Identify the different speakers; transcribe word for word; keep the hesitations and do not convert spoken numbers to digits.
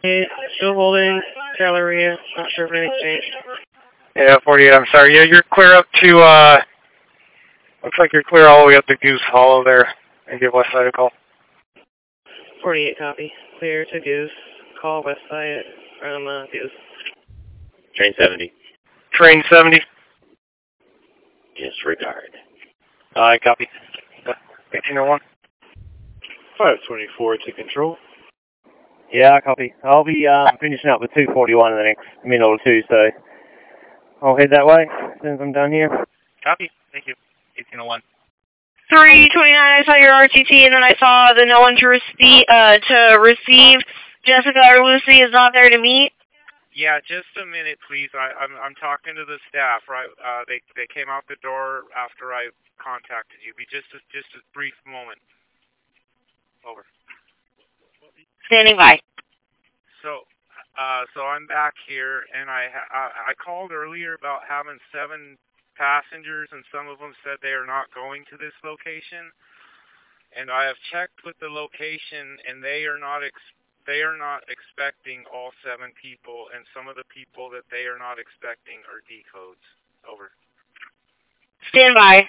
Speaker 1: Hey, still holding Galleria. Not sure if anything's changed.
Speaker 2: Yeah, forty-eight, I'm sorry. Yeah, you're clear up to, uh, looks like you're clear all the way up to Goose Hollow there. And give West Side a call.
Speaker 1: forty-eight, copy. Clear to Goose. Call West Side from uh, Goose.
Speaker 3: Train seventy.
Speaker 2: Train seventy.
Speaker 3: Disregard.
Speaker 2: I copy. eighteen oh one.
Speaker 4: five twenty-four to control.
Speaker 5: Yeah, I copy. I'll be um, finishing up with two forty-one in the next minute or two, so I'll head that way as soon as I'm done here.
Speaker 2: Copy. Thank you. eighteen oh one.
Speaker 6: three twenty-nine, I saw your R T T, and then I saw the no one to receive, uh, to receive. Jessica or Lucy is not there to meet.
Speaker 2: Yeah, just a minute, please. I, I'm I'm talking to the staff. Right? Uh, they they came out the door after I contacted you. Be just a, just a brief moment. Over.
Speaker 6: Standing by.
Speaker 2: So, uh, so I'm back here, and I ha I called earlier about having seven passengers, and some of them said they are not going to this location. And I have checked with the location, and they are not ex they are not expecting all seven people, and some of the people that they are not expecting are decodes. Over.
Speaker 6: Stand by.